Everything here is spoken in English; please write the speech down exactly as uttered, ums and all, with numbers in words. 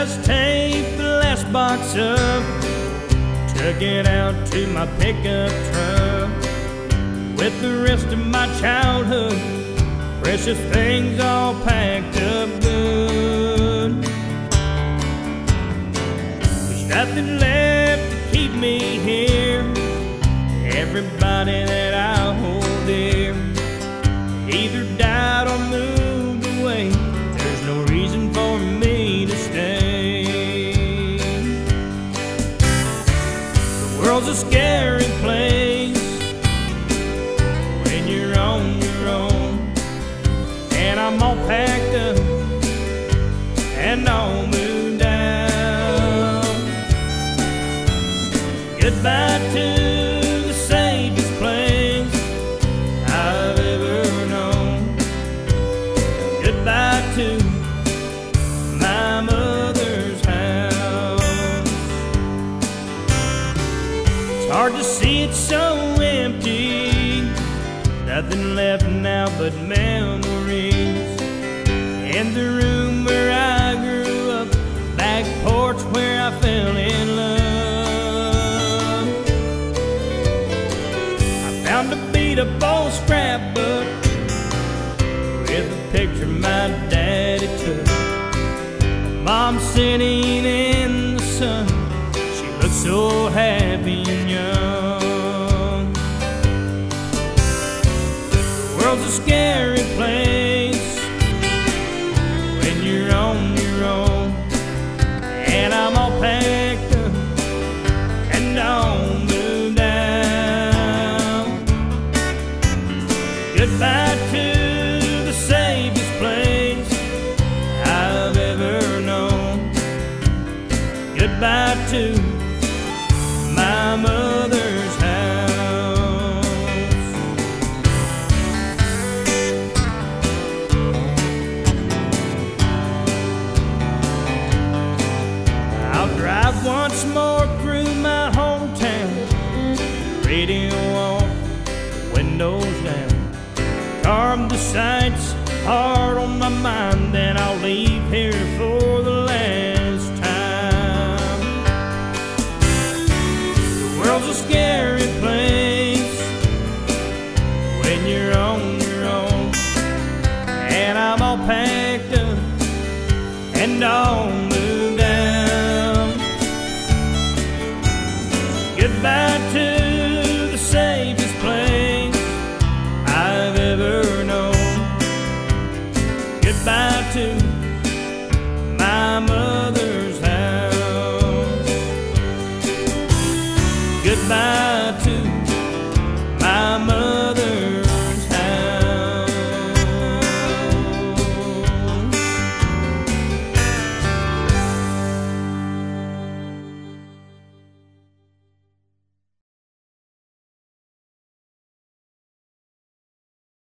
just taped the last box up, took it out to my pickup truck with the rest of my childhood, precious things all packed up good. There's nothing left to keep me here. Everybody that I hold dear either died or moved away. There's no reason for me to stay. The world's a scary place when you're on your own, and I'm all packed up and all moved down. Goodbye to to my mother's house. It's hard to see it so empty, nothing left now but memories. In the room where I grew up, back porch where I fell in love. I found a beat up old scrapbook with a picture my daddy took. Mom sitting in the sun, she looked so happy and young. The world's a scary place when you're on your own, and I'm all packed up and all moved down. Goodbye to safest place I've ever known. Goodbye to my mother's house. I'll drive once more through my hometown, radio off, windows down, carve the sights hard on my mind, then I'll leave here for the last time. The world's a scary